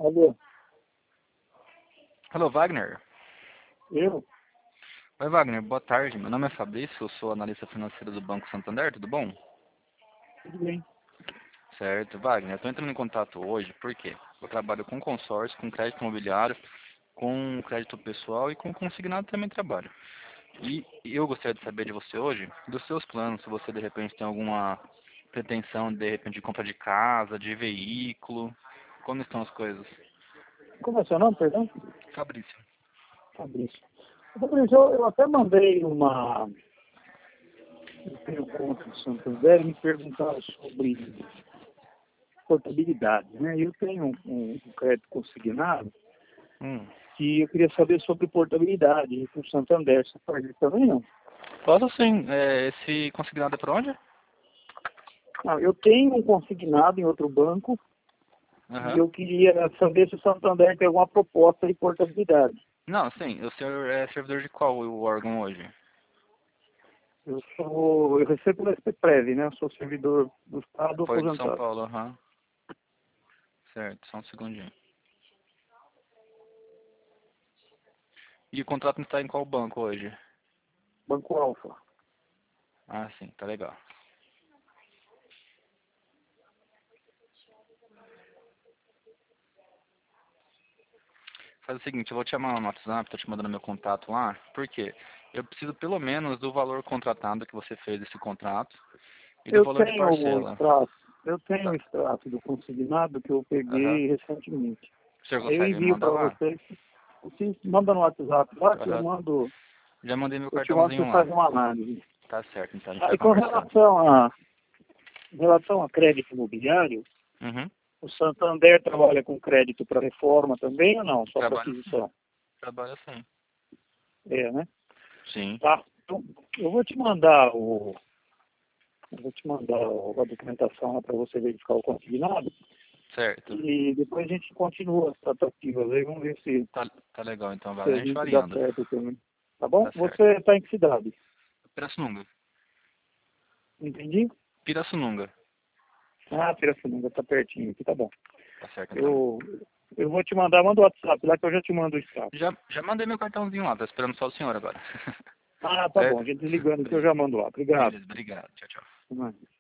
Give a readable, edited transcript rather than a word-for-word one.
Alô, Alô, Wagner. eu? Oi, Wagner. Boa tarde. Meu nome é Fabrício, eu sou analista financeiro do Banco Santander, tudo bom? Tudo bem. Certo, Wagner. Eu estou entrando em contato hoje porque eu trabalho com consórcio, com crédito imobiliário, com crédito pessoal e com consignado também trabalho. E eu gostaria de saber de você hoje, dos seus planos, se você de repente tem alguma pretensão de repente de compra de casa, de veículo, como estão as coisas? Como é seu nome, perdão? Fabrício. Fabrício. Fabrício, eu até mandei uma... Eu tenho conta do Santander e me perguntaram sobre portabilidade, né? Eu tenho um crédito consignado Hum. que eu queria saber sobre portabilidade com o Santander. Você faz isso também, não? Posso sim. Esse consignado é para onde? Não, eu tenho um consignado em outro banco e Aham. eu queria saber se o Santander tem alguma proposta de portabilidade. Não, sim. O senhor é servidor de qual o órgão hoje? Eu recebo o SPPrev, né? Eu sou servidor do Estado Foi de São aposentado. Paulo, aham. Certo, só um segundinho. E o contrato está em qual banco hoje? Banco Alfa. Ah, sim, tá legal. Faz o seguinte, eu vou te chamar no WhatsApp, tô te mandando meu contato lá. Por quê? Eu preciso pelo menos do valor contratado que você fez esse contrato e do Eu valor de tenho o parcela. extrato, eu tenho Tá. o extrato do consignado que eu Aham. peguei recentemente. O senhor Aí eu consegue me envio mandar para lá? você. Você manda no WhatsApp lá que Aham. Já mandei meu eu te mando, você cartãozinho lá. faz uma análise. Tá certo, então a gente vai Aí com conversando. relação a crédito imobiliário, Uhum. o Santander trabalha com crédito para reforma também ou não? Só para Trabalho sim. aquisição? Trabalho sim. É, né? Sim. Tá. Então, eu vou te mandar a documentação lá para você verificar o consignado. Certo. E depois a gente continua as tratativas aí, vamos ver se, Tá legal então, se Wagner. a A gente gente dá variando. certo também. Tá bom? Tá Você certo. está em que cidade? Pirassununga. Entendi? Pirassununga. Ah, Pirassununga, tá pertinho aqui, tá bom. Tá certo então. Eu, eu vou te mandar, manda o WhatsApp lá que eu já te mando o extrato. Já mandei meu cartãozinho lá, tá esperando só o senhor agora. Ah, tá bom, Certo? a gente desligando que eu já mando lá. Obrigado. Beleza, obrigado. Tchau, tchau. Até mais.